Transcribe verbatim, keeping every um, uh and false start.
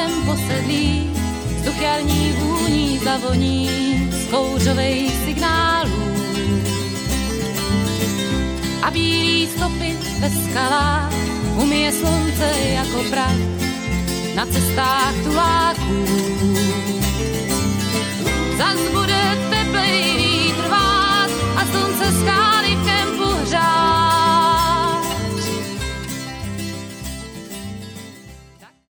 snem posedlí, vzduch jarní vůní zavoní z kouřovej signálů. A bílý stopy ve skalách umije slunce jako prach na cestách tuláků. Zas bude